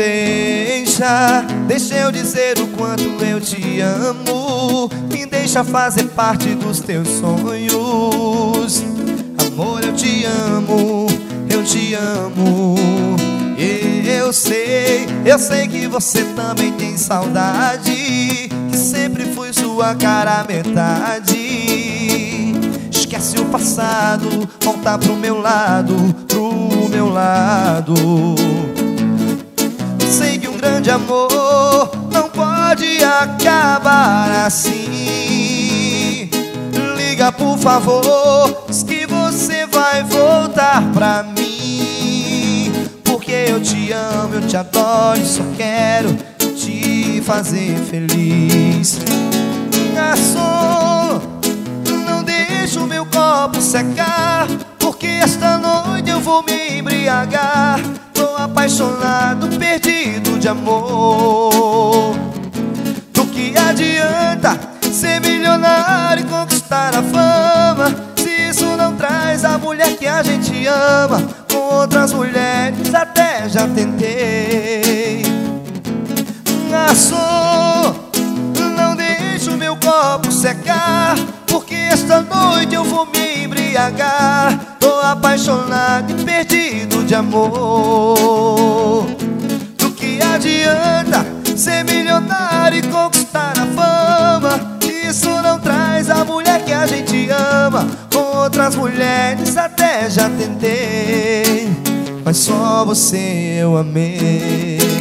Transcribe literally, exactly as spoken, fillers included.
deixa, deixa eu dizer o quanto eu te amo. Me deixa fazer parte dos teus sonhos. Amor, eu te amo, eu te amo. E eu sei, eu sei que você também tem saudade, que sempre fui sua cara metade. Esquece o passado, volta pro meu lado, pro meu lado. Sei que um grande amor não pode acabar assim. Liga por favor, diz que você vai voltar pra mim. Porque eu te amo, eu te adoro e só quero te fazer feliz. Garçom, não deixe o meu copo secar, porque esta noite eu vou me embriagar. Tô apaixonado, perdido de amor. Do que adianta ser milionário e conquistar a fama, se isso não traz a mulher que a gente ama? Com outras mulheres até já tentei. Garçom, não deixe o meu copo secar, porque esta noite eu vou me embriagar. Tô apaixonado e perdido de amor. Do que adianta ser milionário e conquistar a fama, isso não traz a mulher que a gente ama? Com outras mulheres até já tentei, mas só você eu amei.